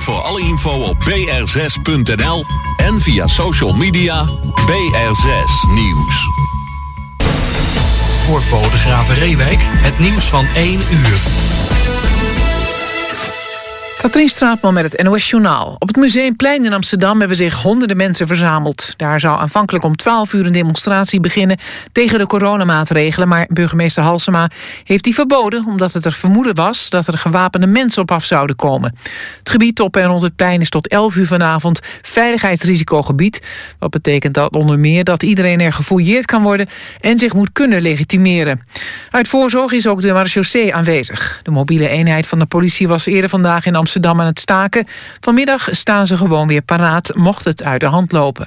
voor alle info op br6.nl en via social media BR6 Nieuws. Voor Bodegraven Reewijk, het nieuws van 1 uur. Katrien Straatman met het NOS Journaal. Op het Museumplein in Amsterdam hebben zich honderden mensen verzameld. Daar zou aanvankelijk om 12 uur een demonstratie beginnen tegen de coronamaatregelen, maar burgemeester Halsema heeft die verboden omdat het er vermoeden was dat er gewapende mensen op af zouden komen. Het gebied op en rond het plein is tot 11 uur vanavond veiligheidsrisicogebied. Wat betekent dat onder meer dat iedereen er gefouilleerd kan worden en zich moet kunnen legitimeren. Uit voorzorg is ook de marechaussee aanwezig. De mobiele eenheid van de politie was eerder vandaag in Amsterdam aan het staken. Vanmiddag staan ze gewoon weer paraat, mocht het uit de hand lopen.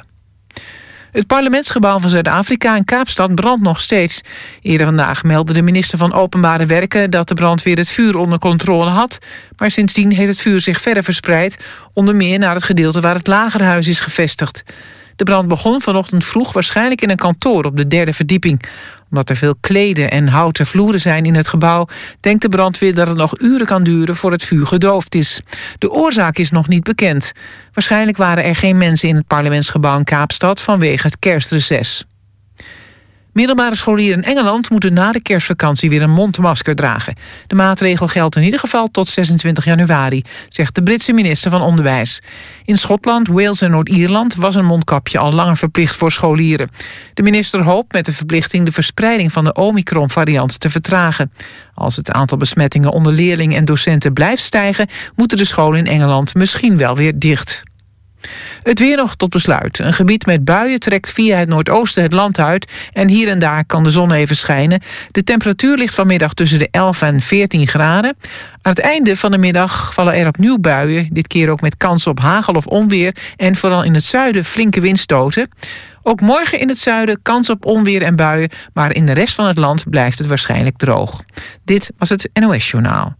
Het parlementsgebouw van Zuid-Afrika in Kaapstad brandt nog steeds. Eerder vandaag meldde de minister van Openbare Werken dat de brandweer het vuur onder controle had. Maar sindsdien heeft het vuur zich verder verspreid, onder meer naar het gedeelte waar het lagerhuis is gevestigd. De brand begon vanochtend vroeg waarschijnlijk in een kantoor op de 3e verdieping. Omdat er veel kleden en houten vloeren zijn in het gebouw, denkt de brandweer dat het nog uren kan duren voor het vuur gedoofd is. De oorzaak is nog niet bekend. Waarschijnlijk waren er geen mensen in het parlementsgebouw in Kaapstad vanwege het kerstreces. Middelbare scholieren in Engeland moeten na de kerstvakantie weer een mondmasker dragen. De maatregel geldt in ieder geval tot 26 januari, zegt de Britse minister van Onderwijs. In Schotland, Wales en Noord-Ierland was een mondkapje al langer verplicht voor scholieren. De minister hoopt met de verplichting de verspreiding van de Omicron-variant te vertragen. Als het aantal besmettingen onder leerlingen en docenten blijft stijgen, moeten de scholen in Engeland misschien wel weer dicht. Het weer nog tot besluit. Een gebied met buien trekt via het noordoosten het land uit en hier en daar kan de zon even schijnen. De temperatuur ligt vanmiddag tussen de 11 en 14 graden. Aan het einde van de middag vallen er opnieuw buien, dit keer ook met kans op hagel of onweer en vooral in het zuiden flinke windstoten. Ook morgen in het zuiden kans op onweer en buien, maar in de rest van het land blijft het waarschijnlijk droog. Dit was het NOS Journaal.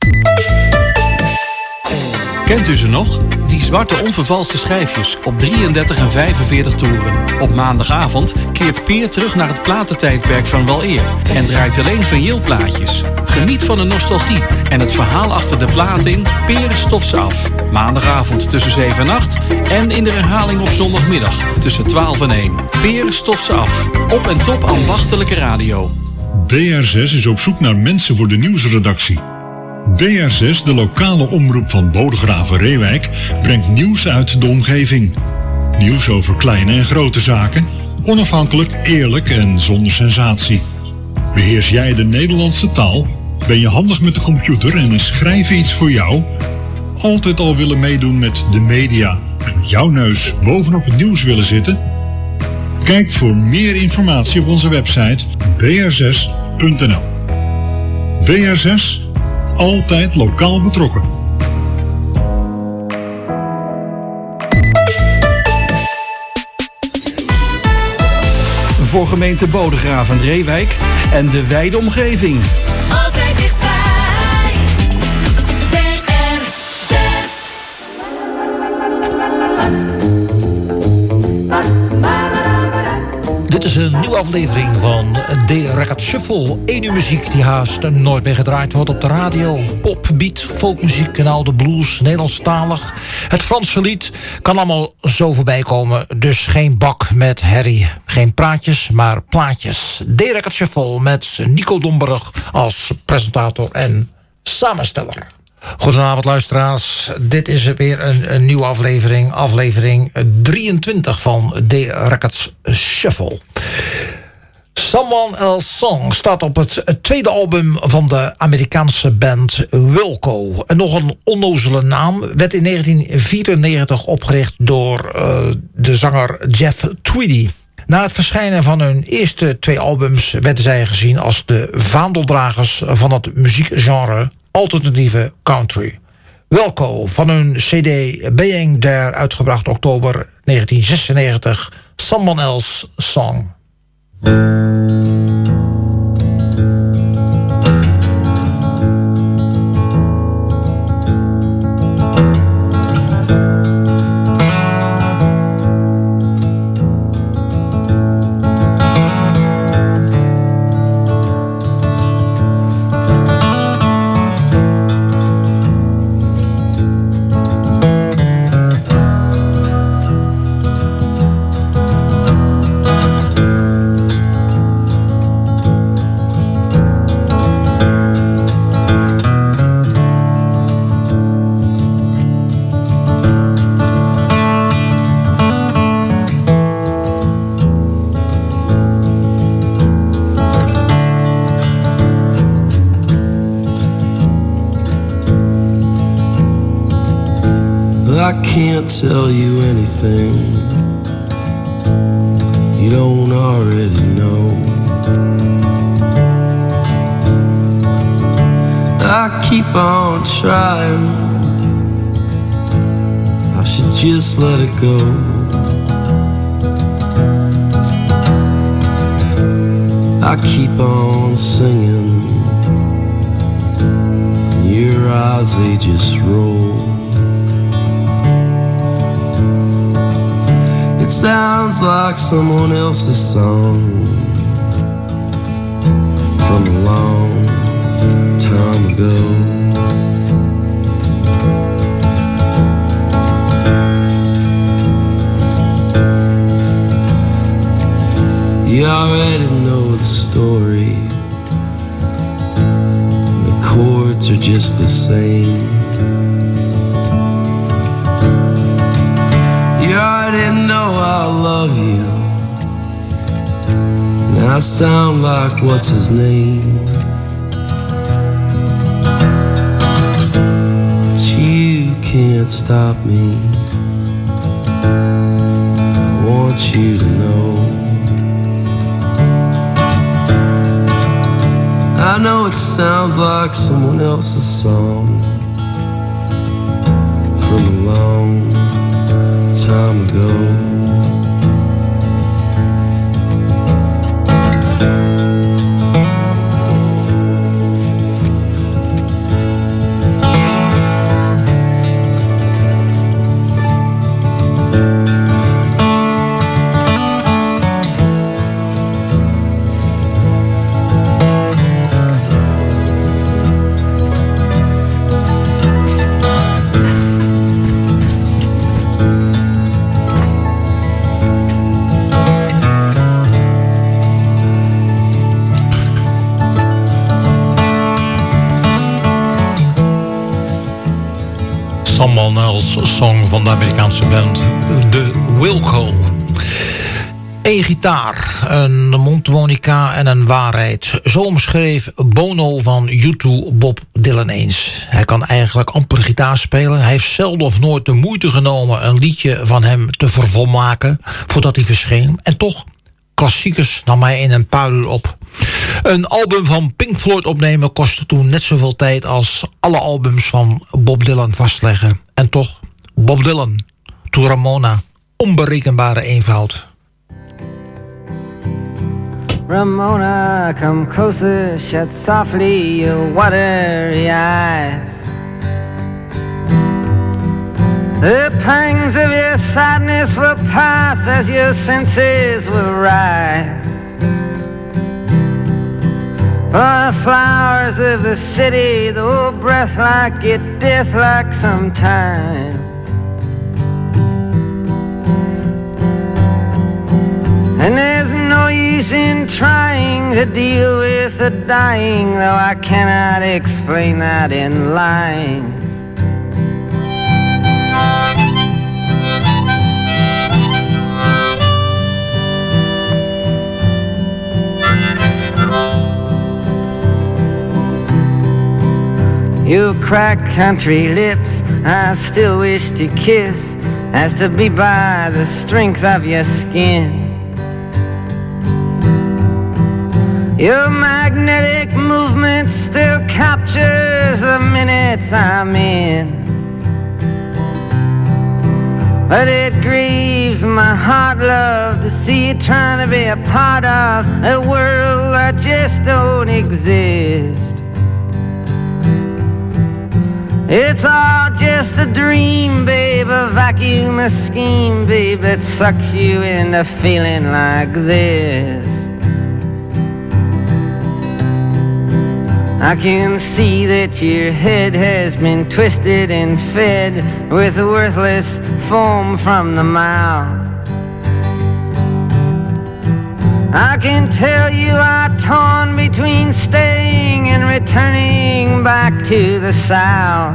Kent u ze nog? Die zwarte onvervalste schijfjes op 33 en 45 toeren. Op maandagavond keert Peer terug naar het platentijdperk van weleer en draait alleen vinyl-plaatjes. Geniet van de nostalgie en het verhaal achter de plaat in Peer stoft ze af. Maandagavond tussen 7 en 8 en in de herhaling op zondagmiddag tussen 12 en 1. Peer stoft ze af. Op en top ambachtelijke radio. BR6 is op zoek naar mensen voor de nieuwsredactie. BR6, de lokale omroep van Bodegraven-Reewijk, brengt nieuws uit de omgeving. Nieuws over kleine en grote zaken, onafhankelijk, eerlijk en zonder sensatie. Beheers jij de Nederlandse taal? Ben je handig met de computer en is schrijven iets voor jou? Altijd al willen meedoen met de media en met jouw neus bovenop het nieuws willen zitten? Kijk voor meer informatie op onze website br6.nl. BR6, altijd lokaal betrokken. Voor gemeente Bodegraven-Reewijk en de wijde omgeving. Altijd dichtbij. BR6. Dit is een nieuwe aflevering van de Record Shuffle. 1 uur muziek die haast nooit meer gedraaid wordt op de radio. Pop, beat, folkmuziek, kanaal de blues, Nederlandstalig. Het Franse lied kan allemaal zo voorbij komen. Dus geen bak met herrie. Geen praatjes, maar plaatjes. De Record Shuffle met Nico Domburg als presentator en samensteller. Goedenavond luisteraars, dit is weer een nieuwe aflevering. Aflevering 23 van The Records Shuffle. Someone Else Song staat op het tweede album van de Amerikaanse band Wilco. En nog een onnozele naam, werd in 1994 opgericht door de zanger Jeff Tweedy. Na het verschijnen van hun eerste 2 albums werden zij gezien als de vaandeldragers van het muziekgenre alternatieve country. Wilco van hun CD Being There, uitgebracht oktober 1996, Someone Else Song. I can't tell you anything you don't already know. I keep on trying, I should just let it go. I keep on singing, your eyes they just roll. It sounds like someone else's song from a long time ago. You already know the story, the chords are just the same. You already know I love you. Now I sound like what's his name. But you can't stop me. I want you to know. I know it sounds like someone else's song from a long time ago. Someone Else song van de Amerikaanse band The Wilco. Eén gitaar, een mondharmonica en een waarheid. Zo omschreef Bono van U2 Bob Dylan eens. Hij kan eigenlijk amper gitaar spelen. Hij heeft zelden of nooit de moeite genomen een liedje van hem te vervolmaken voordat hij verscheen. En toch, klassiekers nam hij in een paar uur op. Een album van Pink Floyd opnemen kostte toen net zoveel tijd als alle albums van Bob Dylan vastleggen. En toch, Bob Dylan, to Ramona, onberekenbare eenvoud. Ramona, come closer, shut softly your watery eyes. The pangs of your sadness will pass as your senses will rise. For the flowers of the city, though breath like it, death like sometime. And there's no use in trying to deal with the dying, though I cannot explain that in lines. Your cracked country lips I still wish to kiss, as to be by the strength of your skin. Your magnetic movement still captures the minutes I'm in. But it grieves my heart, love, to see you trying to be a part of a world that just don't exist. It's all just a dream, babe, a vacuum, a scheme, babe, that sucks you into feeling like this. I can see that your head has been twisted and fed with worthless foam from the mouth. I can tell you are torn between staying and returning back to the South.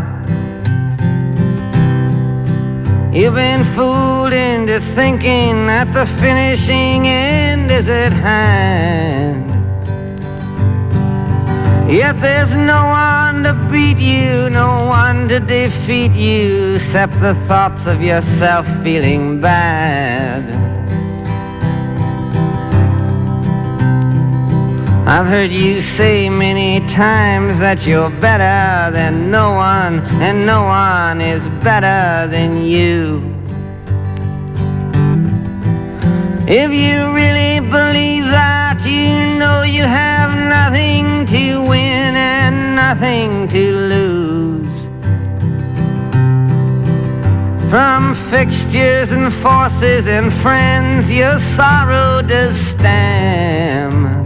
You've been fooled into thinking that the finishing end is at hand. Yet there's no one to beat you, no one one to defeat you except the thoughts of yourself feeling bad. I've heard you say many times that you're better than no one, and no one is better than you. If you really believe that, you know you have nothing to win and nothing to lose. From fixtures and forces and friends, your sorrow does stem.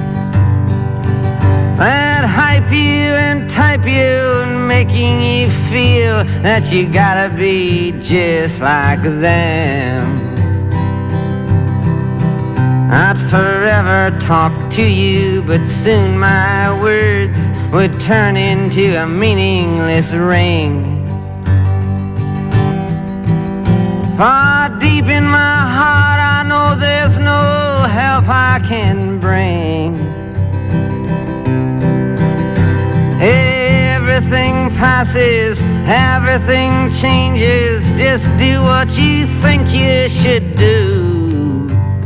That hype you and type you and making you feel that you gotta be just like them. I'd forever talk to you, but soon my words would turn into a meaningless ring. Far deep in my heart I know there's no help I can bring. Everything passes, everything changes, just do what you think you should do.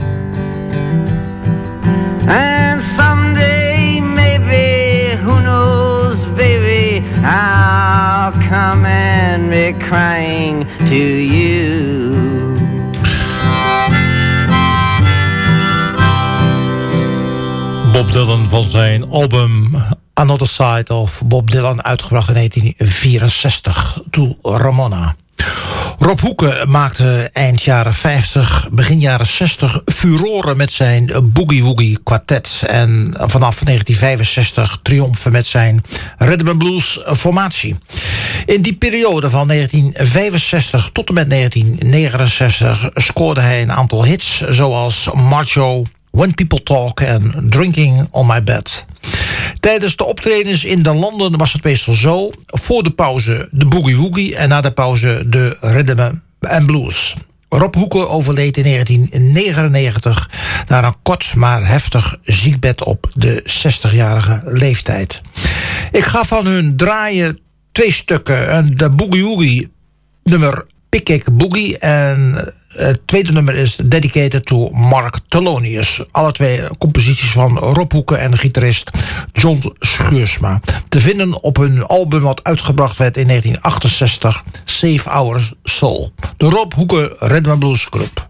And someday, maybe, who knows, baby, I'll come and be crying to you. Bob Dylan van zijn album Another Side of Bob Dylan, uitgebracht in 1964, To Ramona. Rob Hoeken maakte eind jaren 50, begin jaren 60 furoren met zijn Boogie Woogie kwartet. En vanaf 1965 triomfen met zijn Rhythm and Blues formatie. In die periode van 1965 tot en met 1969 scoorde hij een aantal hits zoals Macho, When People Talk en Drinking on My Bed. Tijdens de optredens in de landen was het meestal zo: voor de pauze de Boogie Woogie en na de pauze de Rhythm and Blues. Rob Hoeken overleed in 1999 na een kort maar heftig ziekbed op de 60-jarige leeftijd. Ik ga van hun draaien 2 stukken. De Boogie Woogie nummer Pick Kick Boogie en het tweede nummer is Dedicated to Mark Thelonious. Alle 2 composities van Rob Hoeken en de gitarist John Schuursma. Te vinden op hun album wat uitgebracht werd in 1968, Save Our Soul. De Rob Hoeken Rhythm and Blues Club.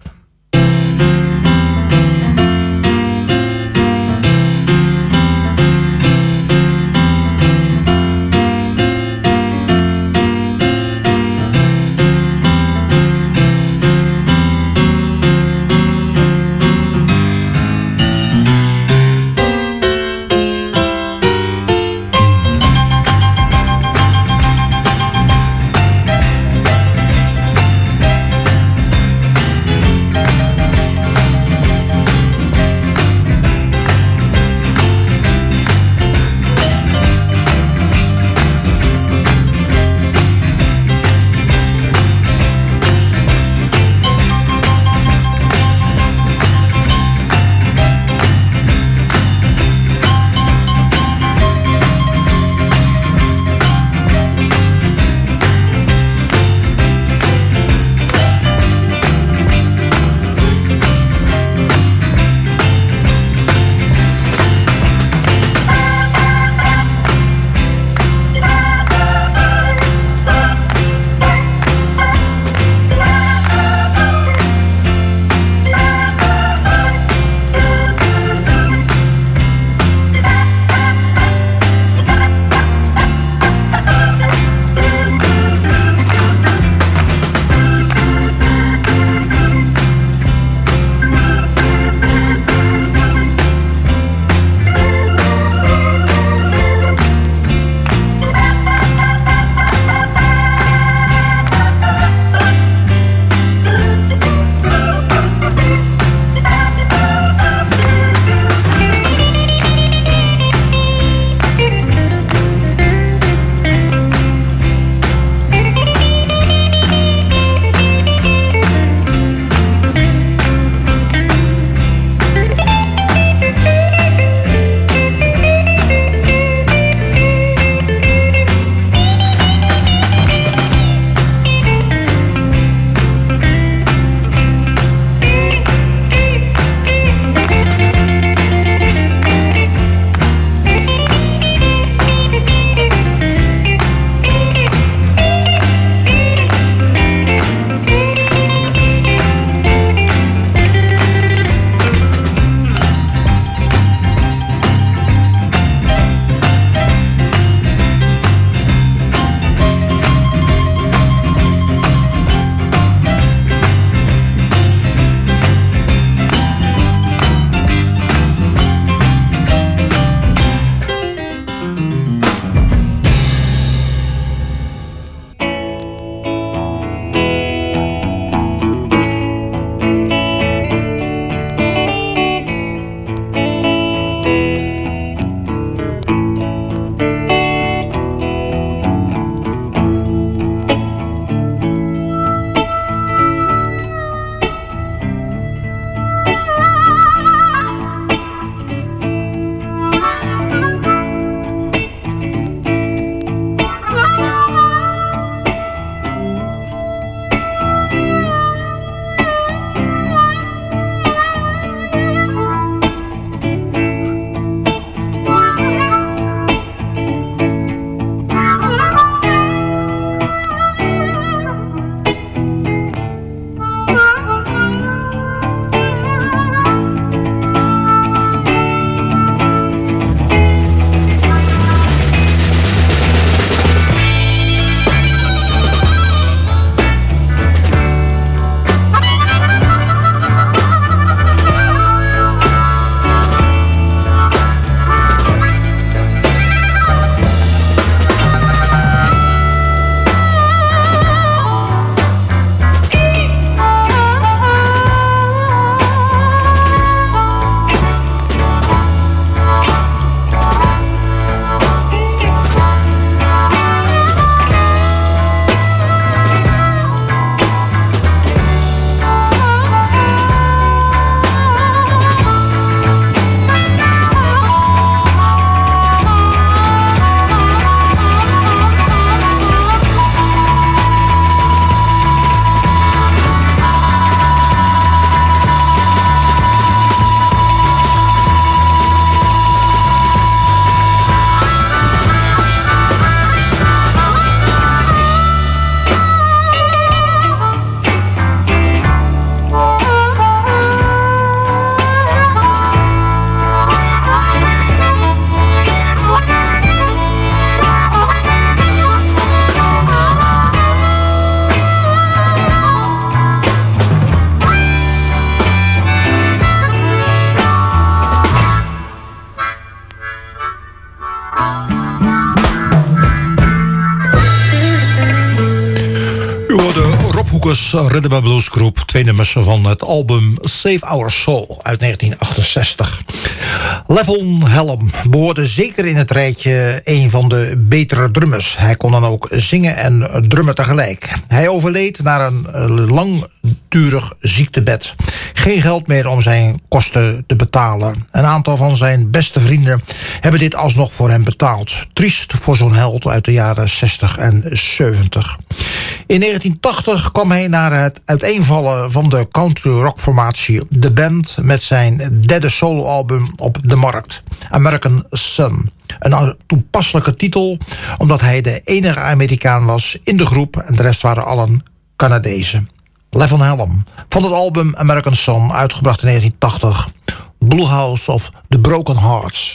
Lucas Rhythm and Blues Group. 2 nummers van het album Save Our Soul uit 1968. Levon Helm behoorde zeker in het rijtje een van de betere drummers. Hij kon dan ook zingen en drummen tegelijk. Hij overleed na een langdurig ziektebed. Geen geld meer om zijn kosten te betalen. Een aantal van zijn beste vrienden hebben dit alsnog voor hem betaald. Triest voor zo'n held uit de jaren 60 en 70. In 1980 kwam hij na het uiteenvallen van de country rock formatie The Band met zijn derde soloalbum op de markt, American Sun. Een toepasselijke titel, omdat hij de enige Amerikaan was in de groep en de rest waren allen Canadezen. Levon Helm van het album American Sun, uitgebracht in 1980, Blue House of the Broken Hearts.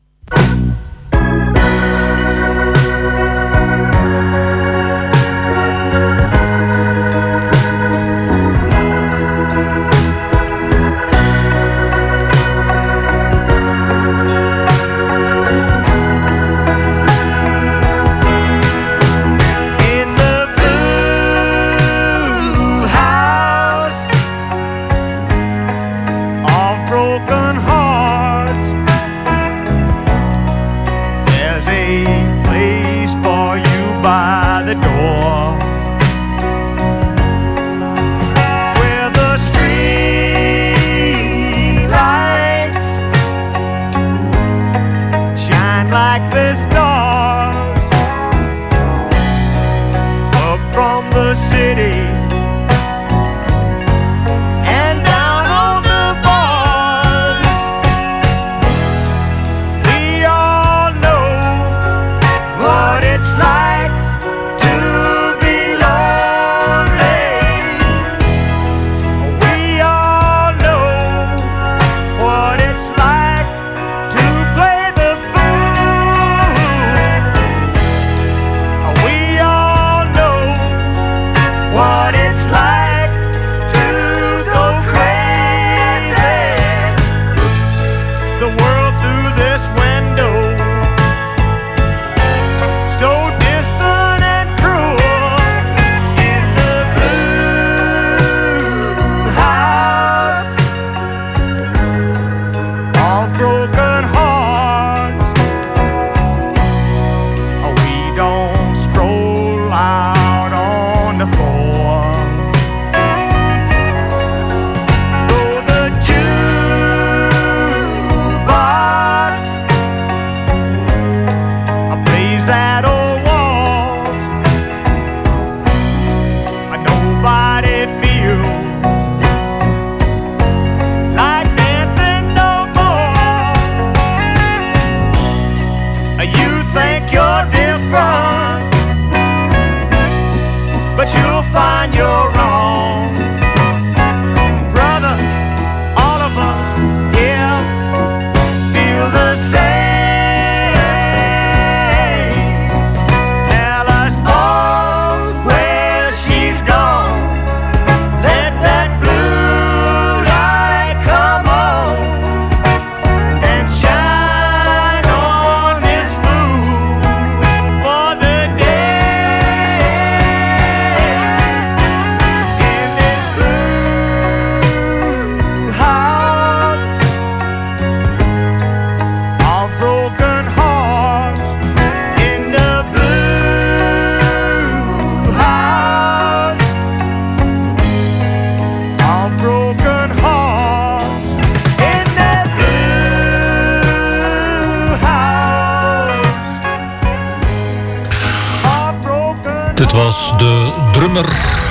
Dit was de drummer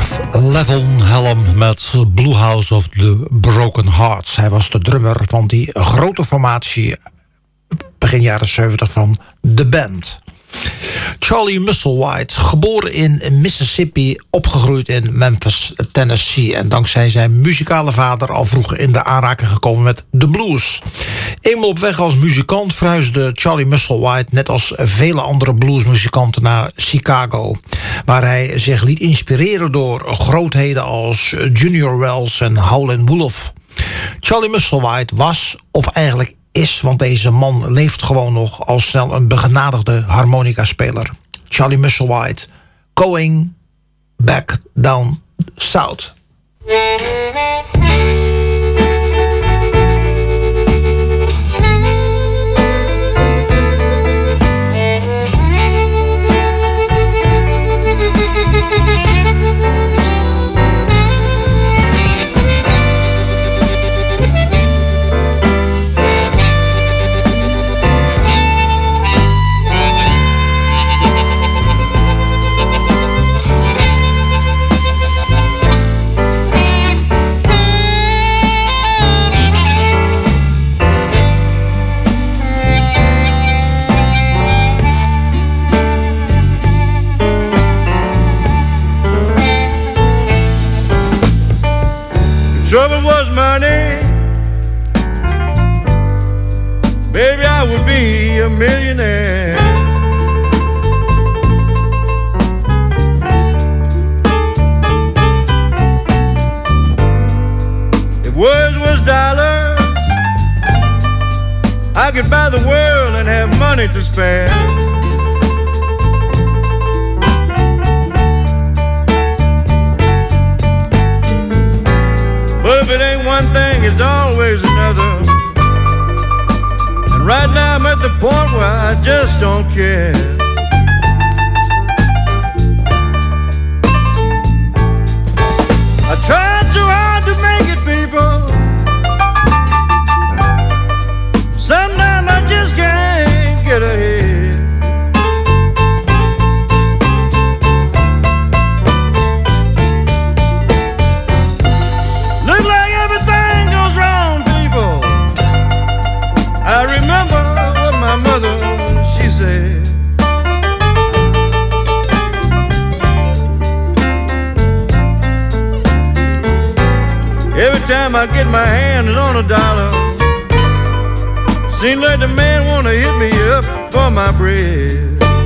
Levon Helm met Blue House of the Broken Hearts. Hij was de drummer van die grote formatie begin jaren 70 van The Band. Charlie Musselwhite, geboren in Mississippi, opgegroeid in Memphis, Tennessee. En dankzij zijn muzikale vader al vroeg in de aanraking gekomen met de blues. Eenmaal op weg als muzikant verhuisde Charlie Musselwhite, net als vele andere bluesmuzikanten, naar Chicago, waar hij zich liet inspireren door grootheden als Junior Wells en Howlin' Wolf. Charlie Musselwhite was, of eigenlijk is, want deze man leeft gewoon nog, al snel een begenadigde harmonica-speler. Charlie Musselwhite, Going Back Down South. Trouble was money, baby, I would be a millionaire. If words was dollars, I could buy the world and have money to spare. But if it ain't one thing, it's always another. And right now I'm at the point where I just don't care. I tried too hard to make it, people. Sometimes I just can't get ahead. Look like everything goes wrong, people. I remember what my mother, she said. Every time I get my hands on a dollar, seems like the man wanna hit me up for my bread.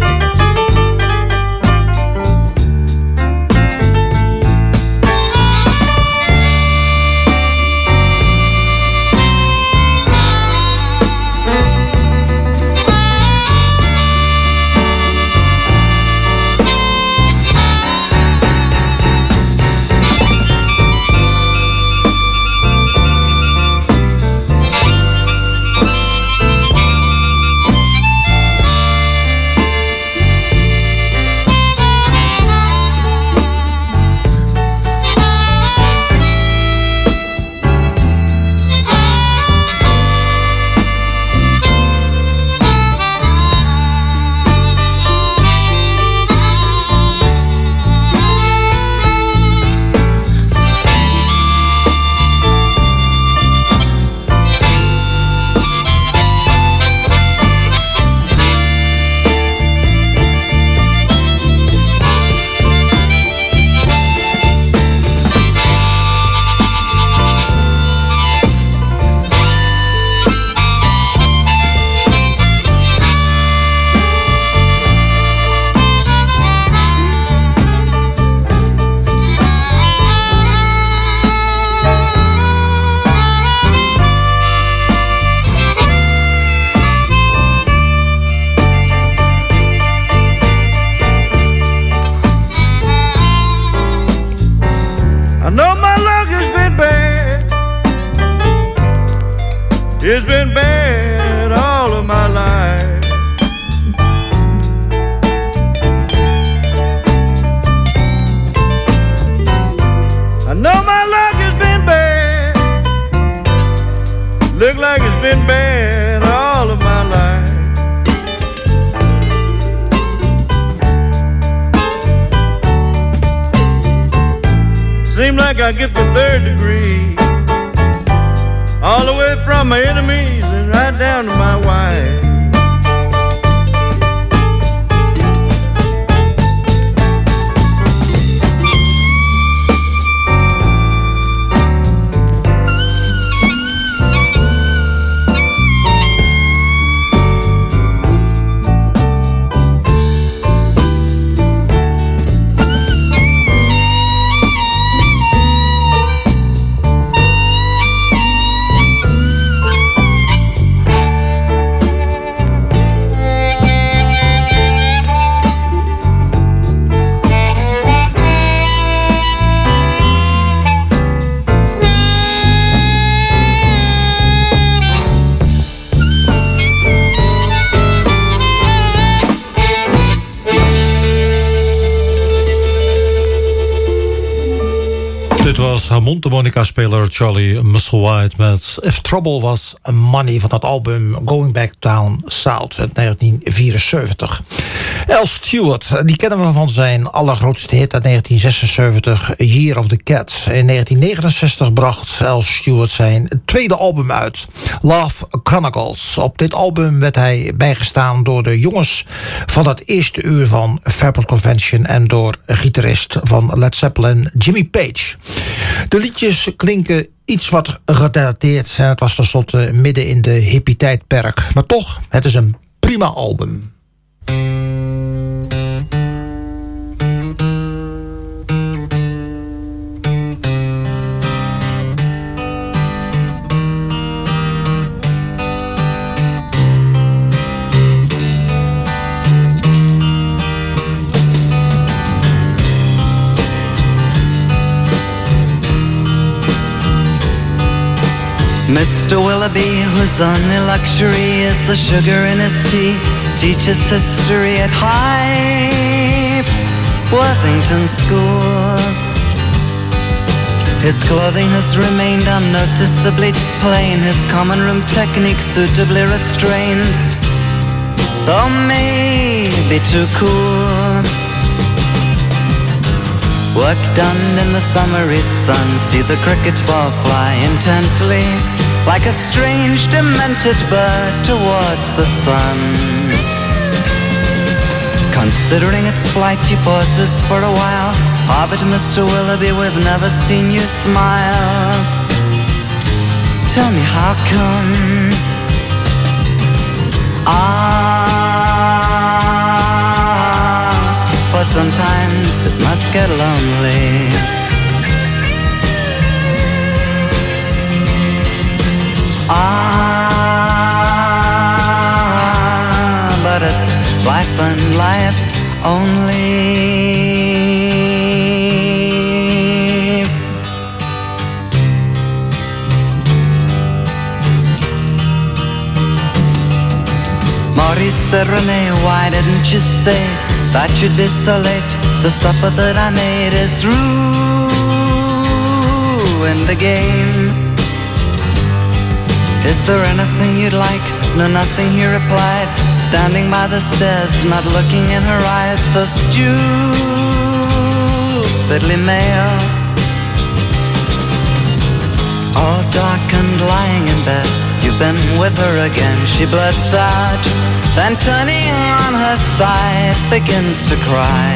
It's been bad all of my life. I know my luck has been bad. Look like it's been bad all of my life. Seems like I get the third degree, all the way from my enemies and right down to my wife. was mondharmonica-speler Charlie Musselwhite met If Trouble Was Money van het album Going Back Down South uit 1974. Al Stewart, die kennen we van zijn allergrootste hit uit 1976, Year of the Cat. In 1969 bracht Al Stewart zijn tweede album uit, Love Chronicles. Op dit album werd hij bijgestaan door de jongens van het eerste uur van Fairport Convention en door gitarist van Led Zeppelin Jimmy Page. De liedjes klinken iets wat gedateerd en het was tenslotte midden in de hippie-tijdperk. Maar toch, het is een prima album. Mr. Willoughby, whose only luxury is the sugar in his tea, teaches history at High Worthington School. His clothing has remained unnoticeably plain, his common room technique suitably restrained, though maybe too cool. Work done in the summery sun, see the cricket ball fly intently, like a strange demented bird towards the sun. Considering its flight he pauses for a while. Ah, but Mr. Willoughby, we've never seen you smile. Tell me how come? For sometimes it must get lonely. But it's life and life only. Maurice said, Renee, why didn't you say that you'd be so late? The supper that I made is ruined the game. Is there anything you'd like? No, nothing, he replied, standing by the stairs, not looking in her eyes, so stupidly male. All dark and lying in bed, you've been with her again, she blurts out, then turning on her side, begins to cry.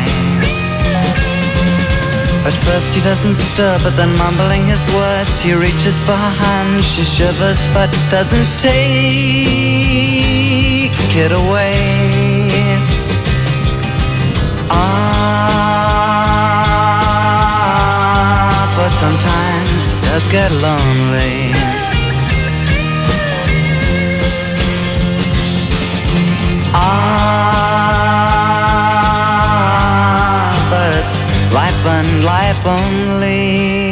At first he doesn't stir, but then mumbling his words, he reaches for her hand, she shivers but doesn't take it away. But sometimes it does get lonely. But it's life and life only.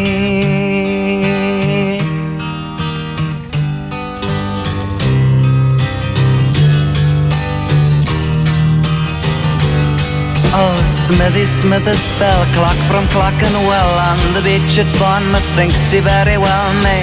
Oh, Smithy Smithers bell, clock from Clockenwell, on the beach at Bournemouth, thinks he very well may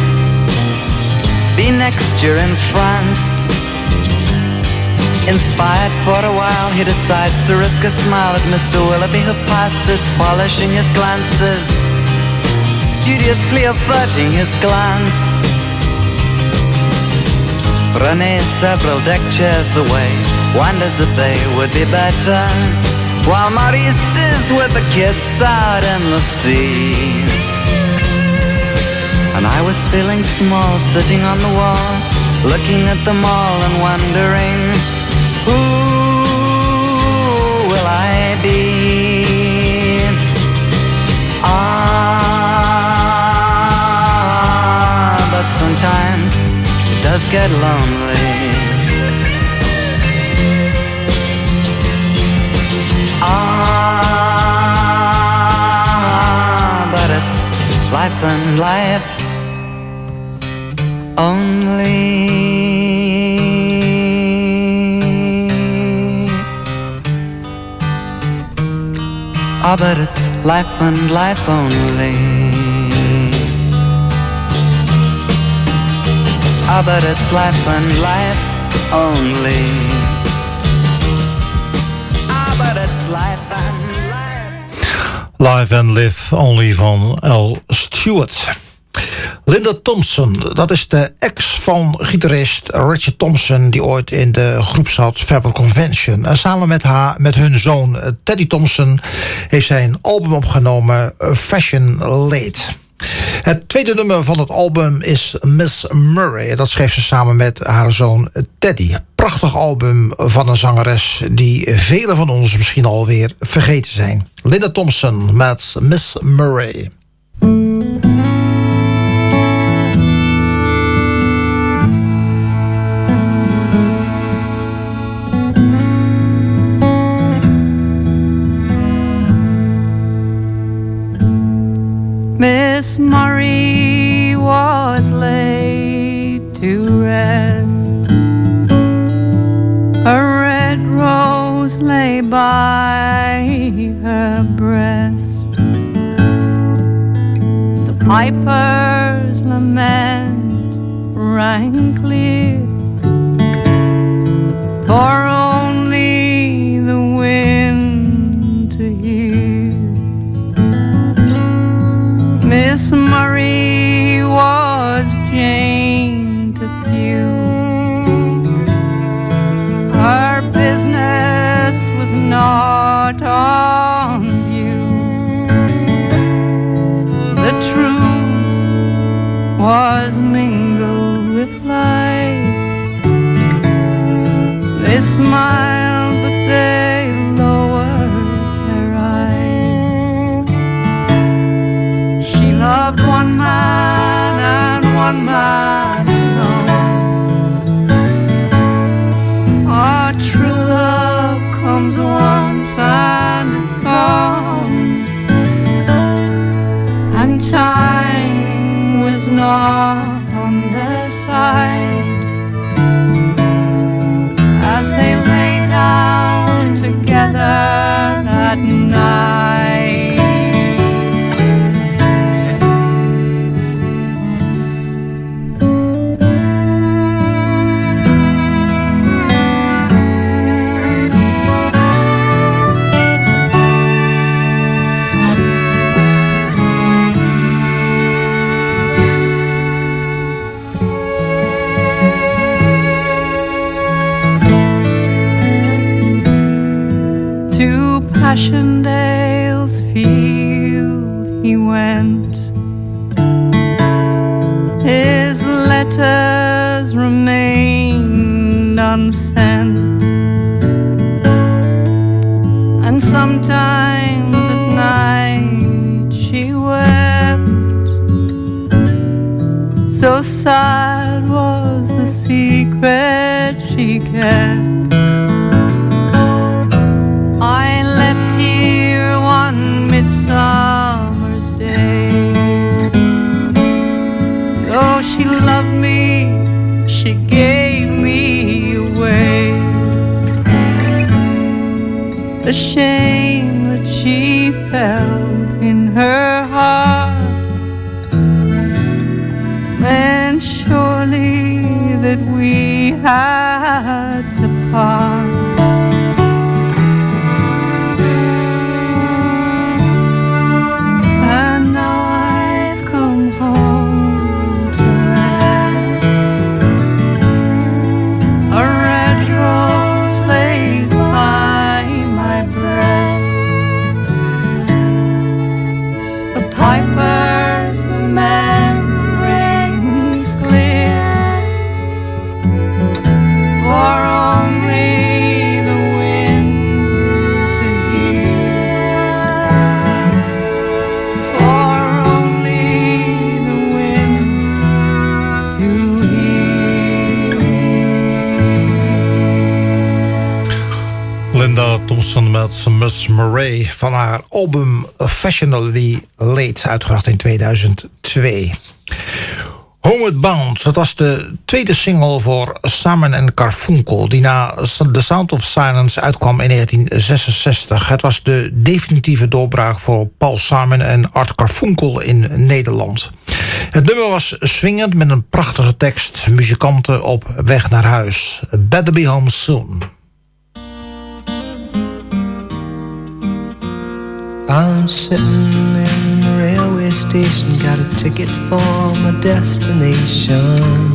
be next year in France. Inspired for a while, he decides to risk a smile at Mr. Willoughby, who passes, polishing his glances, studiously averting his glance. Renee, several deck chairs away, wonders if they would be better, while Maurice is with the kids out in the sea. And I was feeling small, sitting on the wall, looking at them all and wondering, who will I be? But sometimes it does get lonely. But it's life and life only. But it's life and life only. but it's life and life only. But it's life and life. Live and Live Only van Al Stewart. Linda Thompson, dat is de ex van gitarist Richard Thompson, die ooit in de groep zat Federal Convention. En samen met hun zoon Teddy Thompson heeft zij een album opgenomen, Fashion Late. Het tweede nummer van het album is Miss Murray. Dat schreef ze samen met haar zoon Teddy. Prachtig album van een zangeres die velen van ons misschien alweer vergeten zijn. Linda Thompson met Miss Murray. Miss Murray was laid to rest. A red rose lay by her breast. The piper's lament rang clear, for only the wind to hear. Miss Murray was chained to few. Her business was not on view. The truth was mingled with lies. They smiled, but they lowered their eyes. She loved one man and one man alone. Our true love comes once and is gone, and time was not on their side as they lay down together that night. Passchendaele's field he went. His letters remained unsent, and sometimes at night she wept. So sad was the secret she kept. I left here one midsummer's day. Though she loved me, she gave me away. The shame that she felt in her heart meant surely that we had to part. Linda Thompson met Miss Murray van haar album Fashionably Late, uitgebracht in 2002. Homeward Bound, dat was de tweede single voor Simon & Garfunkel, die na The Sound of Silence uitkwam in 1966. Het was de definitieve doorbraak voor Paul Simon en Art Garfunkel in Nederland. Het nummer was swingend met een prachtige tekst. Muzikanten op weg naar huis. Better be home soon. I'm sitting in the railway station, got a ticket for my destination.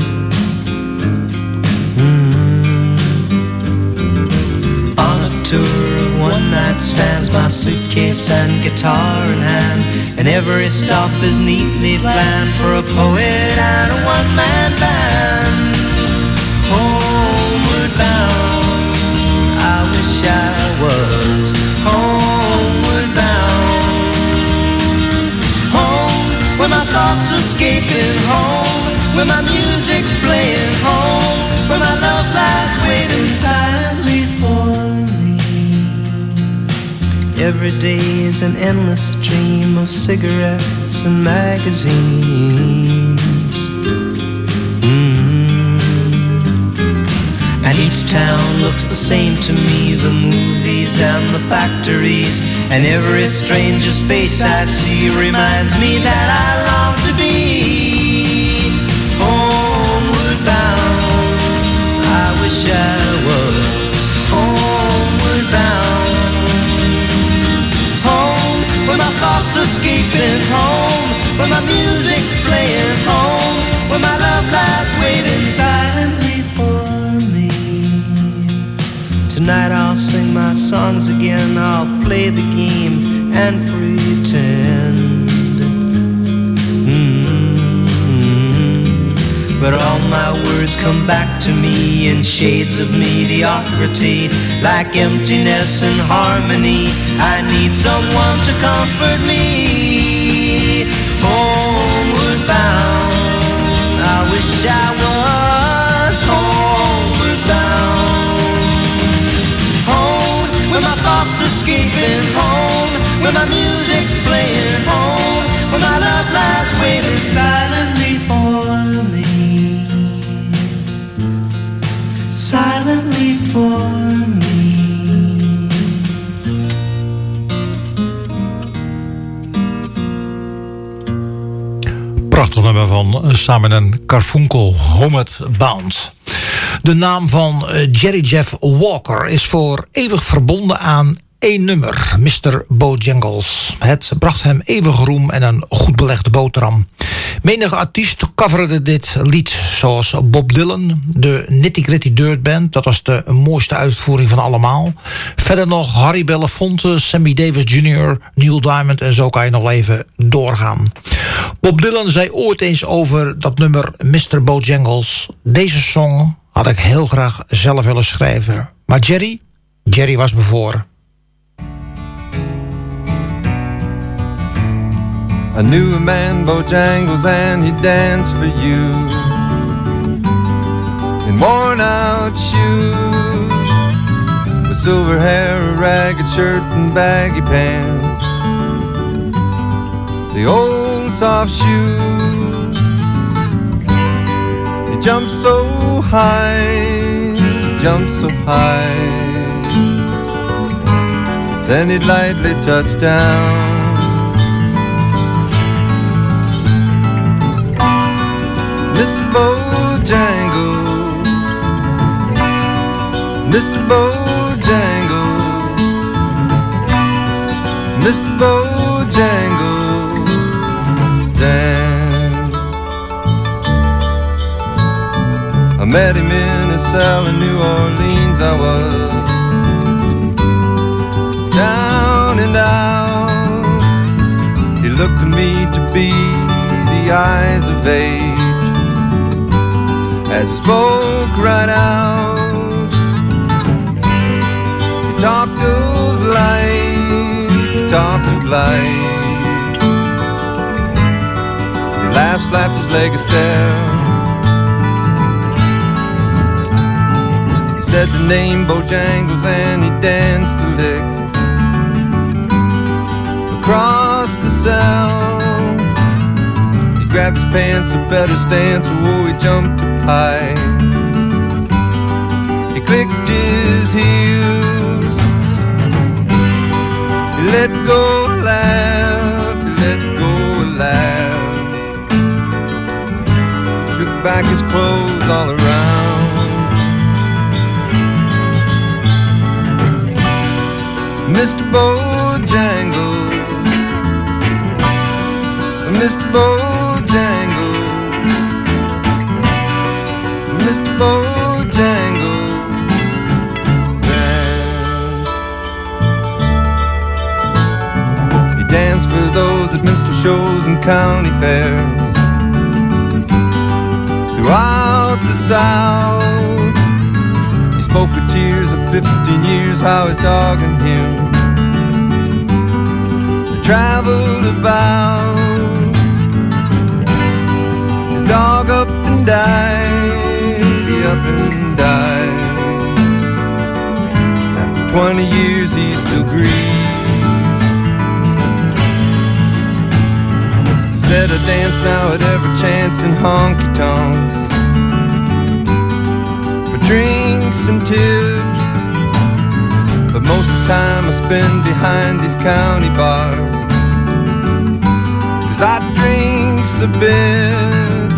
On a tour of one-night stands, my suitcase and guitar in hand, and every stop is neatly planned for a poet and a one-man band. Homeward bound, I wish I was homeward bound. Home, where my thoughts escaping, home, where my music's playing, home, where my love lies waiting silently for me. Every day is an endless stream of cigarettes and magazines. And each town looks the same to me, the movies and the factories, and every stranger's face I see reminds me that I long to be homeward bound. I wish I was homeward bound. Home, where my thoughts escaping, home, where my music's playing, home, where my love lies waiting silently for me. Tonight I'll sing my songs again, I'll play the game and pretend. But all my words come back to me in shades of mediocrity, like emptiness and harmony. I need someone to comfort me. Homeward bound, I wish I was homeward bound. Home, where my thoughts escaping, home, where my music's playing, home, where my love lies waiting silently for me. Silently for me. Prachtig nummer van Simon en Garfunkel, Homeward Bound. De naam van Jerry Jeff Walker is voor eeuwig verbonden aan één nummer, Mr. Bojangles. Het bracht hem eeuwig roem en een goed belegde boterham. Menige artiest coverde dit lied, zoals Bob Dylan, de Nitty Gritty Dirt Band. Dat was de mooiste uitvoering van allemaal. Verder nog Harry Belafonte, Sammy Davis Jr., Neil Diamond en zo kan je nog even doorgaan. Bob Dylan zei ooit eens over dat nummer Mr. Bojangles: deze song had ik heel graag zelf willen schrijven. Maar Jerry was bevoren. I knew a man, Bojangles, and he danced for you in worn out shoes, with silver hair, a ragged shirt and baggy pants, the old soft shoes. He jumped so high, jumped so high, then he'd lightly touch down. Mr. Bojangles, Mr. Bojangles, Mr. Bojangles, dance. I met him in a cell in New Orleans. I was down and out. He looked at me to be the eyes of age, as he spoke right out. He talked of life, he talked of life. He laughed, slapped his leg a stare. He said the name Bojangles and he danced a lick across the cell. He grabbed his pants, a better stance, oh, he jumped high. He clicked his heels, he let go a laugh, he let go a laugh. like his clothes all around. Mr. Bojangles, Mr. Bojangles, Mr. Bojangles dance. He danced for those at minstrel shows and county fairs throughout the South. He spoke with tears of 15 years, how his dog and him they traveled about. His dog up and died, he up and died. After 20 years he still grieves. He said I dance now at every chance in honky-tonks for drinks and tips, but most of the time I spend behind these county bars, 'cause I drinks a bit.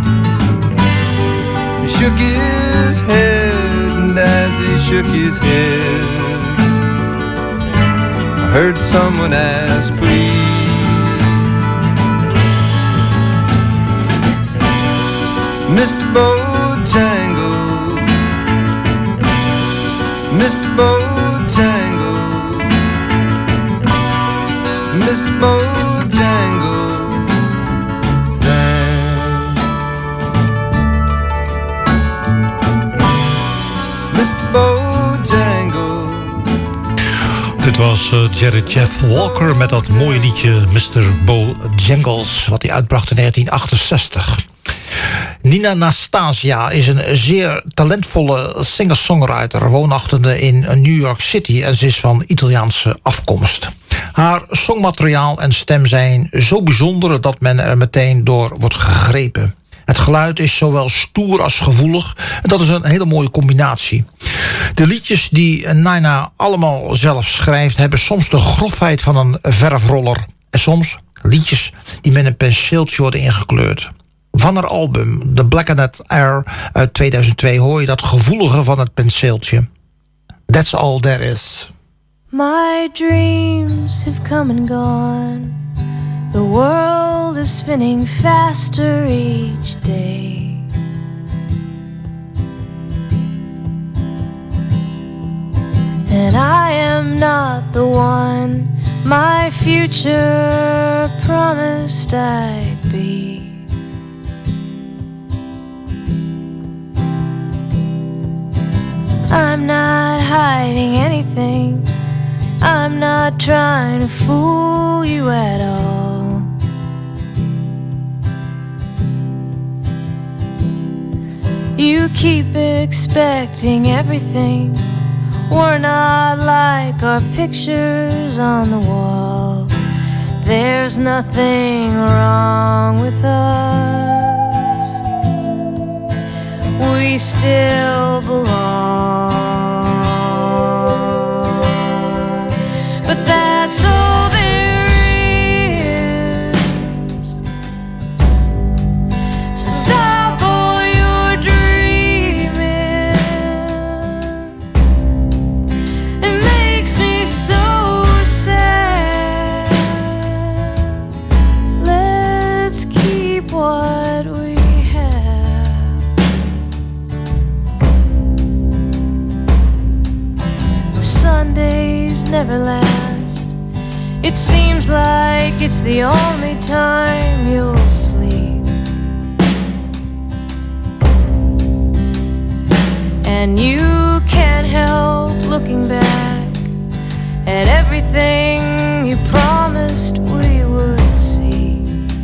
He shook his head, and as he shook his head I heard someone ask, please. Mr. Bojangles, Mr. Bojangles, Mr. Bojangles dance. Mr. Bojangles. Dit was Jerry Jeff Walker met dat mooie liedje Mr. Bojangles, wat hij uitbracht in 1968. Nina Nastasia is een zeer talentvolle singer-songwriter, woonachtende in New York City, en ze is van Italiaanse afkomst. Haar songmateriaal en stem zijn zo bijzonder dat men er meteen door wordt gegrepen. Het geluid is zowel stoer als gevoelig en dat is een hele mooie combinatie. De liedjes die Nina allemaal zelf schrijft hebben soms de grofheid van een verfroller en soms liedjes die met een penseeltje worden ingekleurd. Van haar album The Blackened Air uit 2002 hoor je dat gevoelige van het penseeltje. That's all there is. My dreams have come and gone. The world is spinning faster each day. And I am not the one my future promised I'd be. I'm not hiding anything. I'm not trying to fool you at all. You keep expecting everything. We're not like our pictures on the wall. There's nothing wrong with us. We still belong. But that's all there is. So stop all your dreaming. It makes me so sad. Let's keep what we have. Sundays never last. It seems like it's the only time you'll sleep. And you can't help looking back at everything you promised we would see.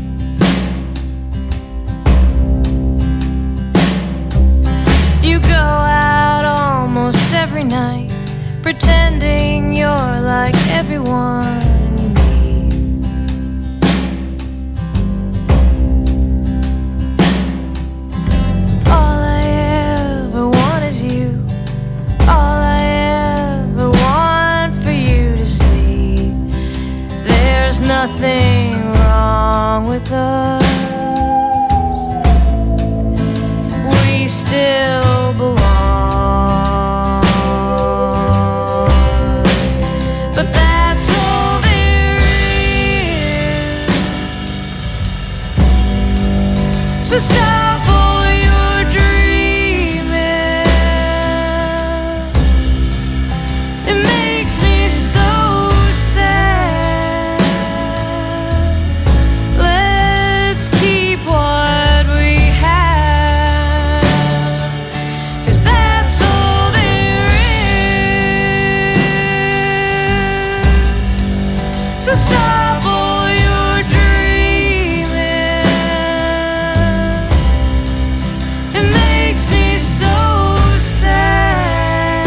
You go out almost every night, pretending you're like everyone you meet. All I ever want is you. All I ever want for you to see. There's nothing wrong with us. still belong. But that's all there is. So stop all your dreaming. It makes me so sad. Let's keep what we have, 'cause that's all there is. So stop all your dreaming. It makes me so sad.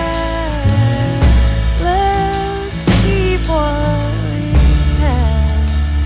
Let's keep what we have.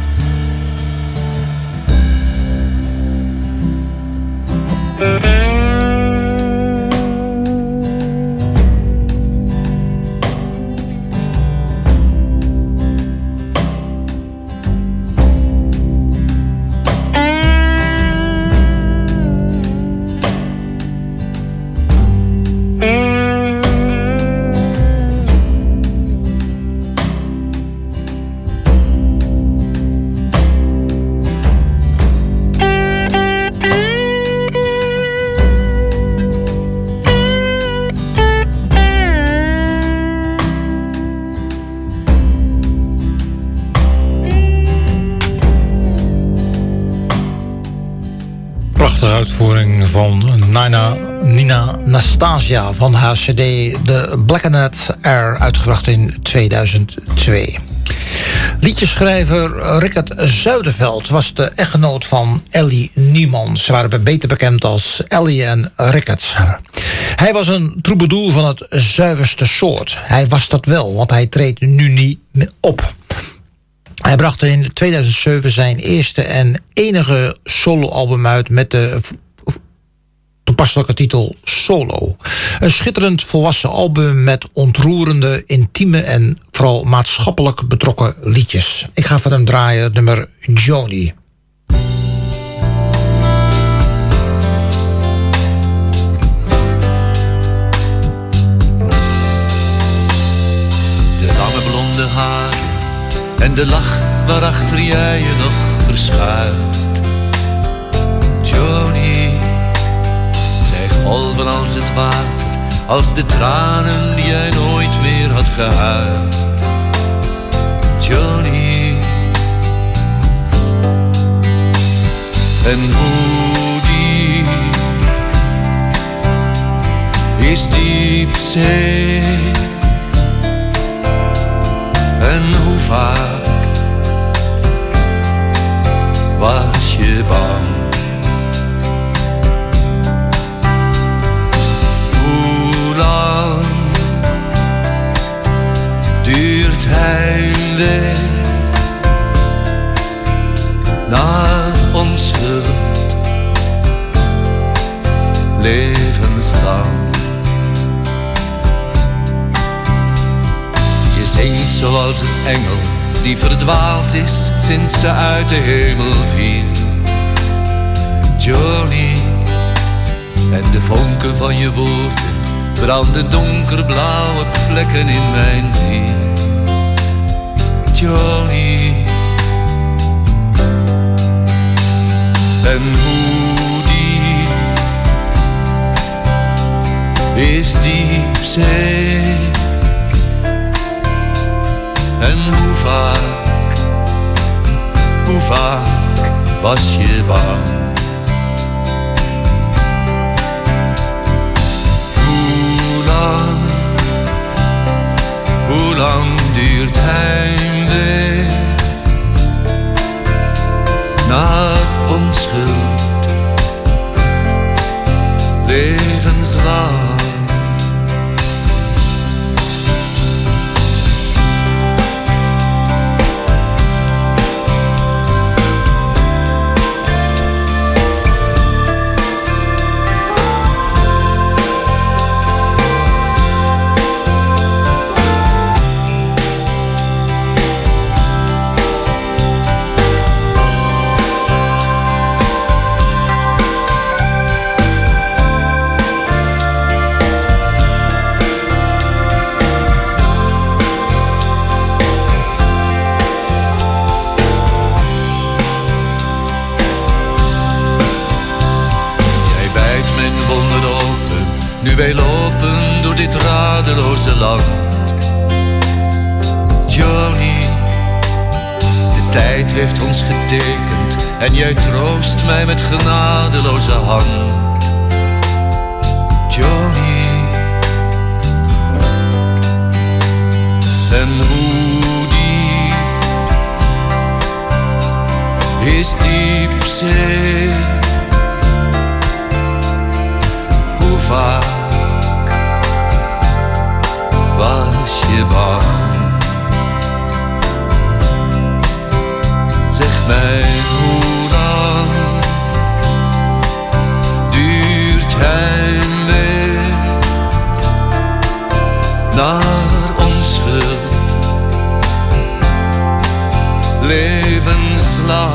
Prachtige uitvoering van Nina Nastasia van haar cd The Blackened Air, uitgebracht in 2002. Liedjeschrijver Rickert Zuiderveld was de echtgenoot van Ellie Niemann. Ze waren beter bekend als Ellie en Rickert. Hij was een troubadour van het zuiverste soort. Hij was dat wel, want hij treedt nu niet meer op. Hij bracht in 2007 zijn eerste en enige soloalbum uit met de toepasselijke titel Solo. Een schitterend volwassen album met ontroerende, intieme en vooral maatschappelijk betrokken liedjes. Ik ga voor hem draaien het nummer Joni. De lange blonde haar en de lach waarachter jij je nog verschuilt. Joni, zij golven als het water, als de tranen die jij nooit meer had gehuild. Joni, en hoe diep is diep zee? En hoe vaak was je bang? Hoe lang duurt heimwee naar onschuld levenslang? Je zingt zoals een engel die verdwaald is sinds ze uit de hemel viel. Joni, en de vonken van je woorden branden donkerblauwe plekken in mijn ziel. Joni, en hoe diep is diep zee? En hoe vaak was je bang? Hoe lang duurt heimwee naar onschuld levenslang? wij lopen door dit radeloze land. Joni, de tijd heeft ons getekend en jij troost mij met genadeloze hand. Joni, en hoe diep is diepzee? Hoe vaak was je bang? Zeg mij, hoe lang duurt heimwee naar onschuld, levenslang?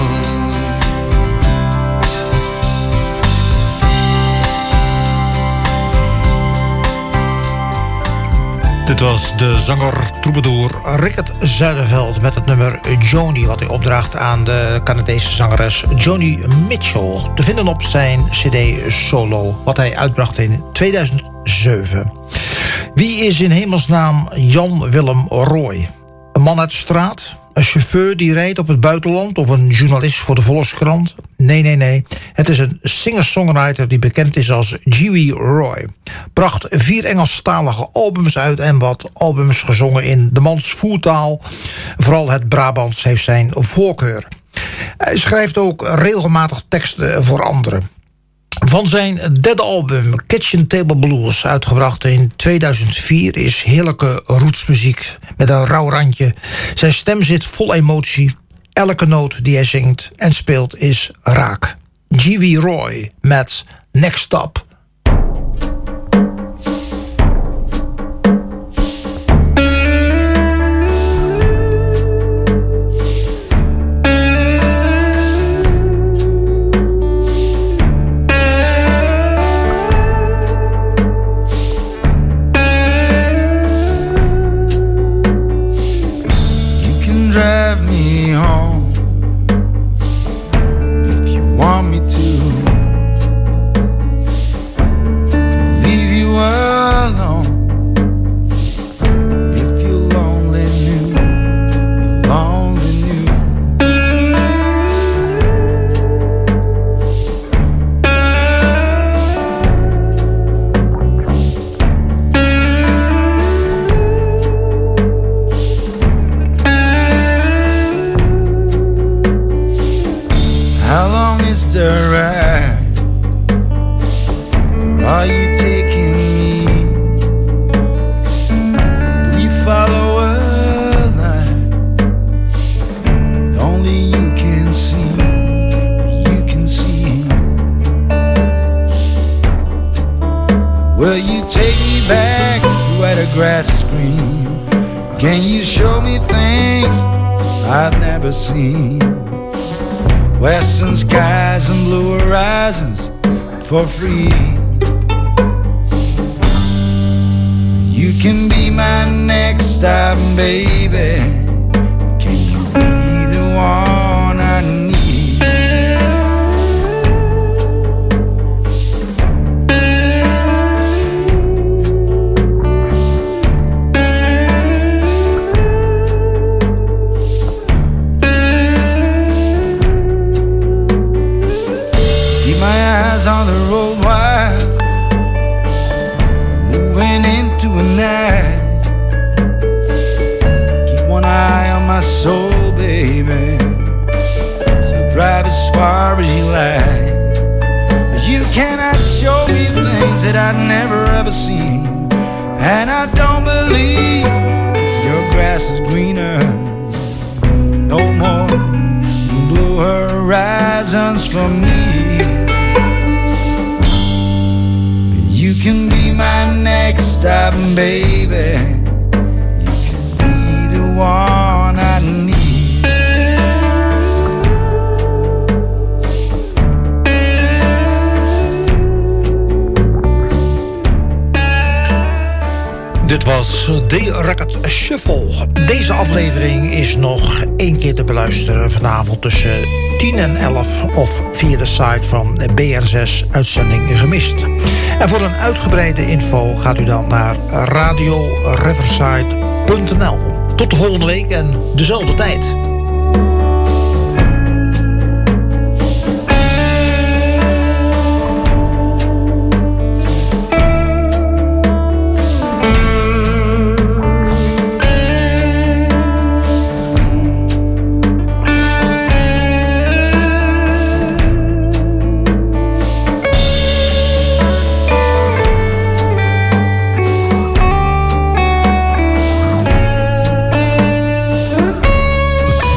Dit was de zanger troubadour Rickert Zuiderveld met het nummer Joni, wat hij opdraagt aan de Canadese zangeres Joni Mitchell. Te vinden op zijn cd Solo, wat hij uitbracht in 2007. Wie is in hemelsnaam Jan Willem Roy? Een man uit de straat? Een chauffeur die rijdt op het buitenland? Of een journalist voor de Volkskrant? Nee. Het is een singer-songwriter die bekend is als G.W. Roy. Bracht 4 Engelstalige albums uit en wat albums gezongen in de mans voertaal. Vooral het Brabants heeft zijn voorkeur. Hij schrijft ook regelmatig teksten voor anderen. Van zijn derde album Kitchen Table Blues, uitgebracht in 2004... is heerlijke rootsmuziek met een rauw randje. Zijn stem zit vol emotie. Elke noot die hij zingt en speelt is raak. G.W. Roy met Next Stop. Drive me home if you want me to. Could leave you alone if you're lonely new, you're lonely new. How long is the ride? Where are you taking me? Do we follow a line that only you can see? You can see. Will you take me back to where the grass is green? Can you show me things I've never seen? Western skies and blue horizons for free. You can be my next stop, baby. Can you be the one I need? On the road while moving into a night. Keep one eye on my soul, baby. So drive as far as you like, but you cannot show me things that I've never ever seen. And I don't believe your grass is greener no more. Blue horizons for me. You can be my next stop, baby. You can be the one I need. Dit was de Record Shuffle. Deze aflevering is nog 1 keer te beluisteren vanavond tussen 10 en 11 of via de site van BR6 Uitzending Gemist. En voor een uitgebreide info gaat u dan naar radioreverside.nl. Tot de volgende week en dezelfde tijd.